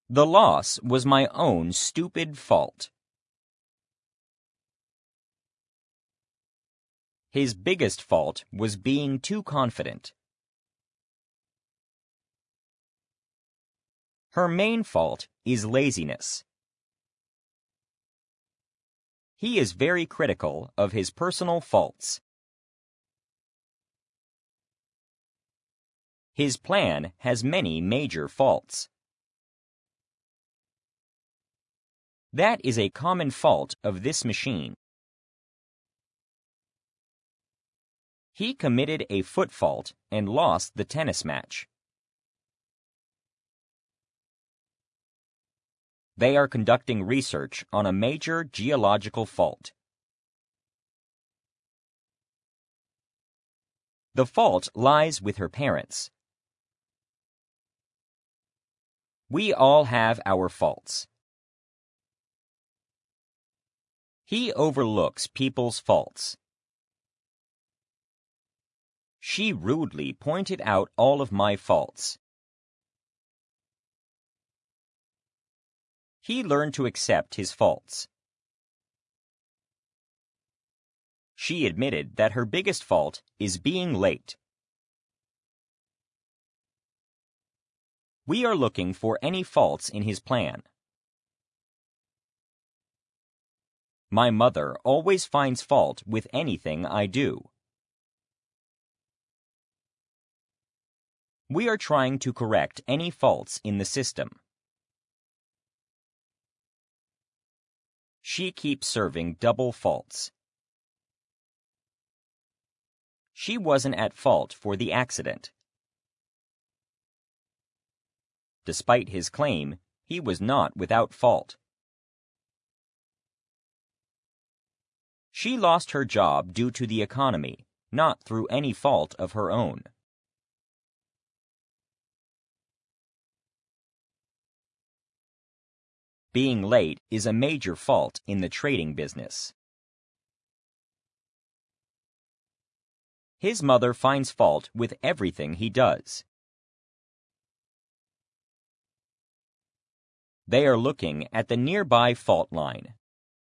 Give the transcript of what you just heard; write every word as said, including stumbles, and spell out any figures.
The loss was my own stupid fault. His biggest fault was being too confident. Her main fault is laziness. He is very critical of his personal faults. His plan has many major faults. That is a common fault of this machine. He committed a foot fault and lost the tennis match. They are conducting research on a major geological fault. The fault lies with her parents. We all have our faults. He overlooks people's faults. She rudely pointed out all of my faults. He learned to accept his faults. She admitted that her biggest fault is being late. We are looking for any faults in his plan. My mother always finds fault with anything I do. We are trying to correct any faults in the system. She keeps serving double faults. She wasn't at fault for the accident. Despite his claim, he was not without fault. She lost her job due to the economy, not through any fault of her own. Being late is a major fault in the trading business. His mother finds fault with everything he does. They are looking at the nearby fault line.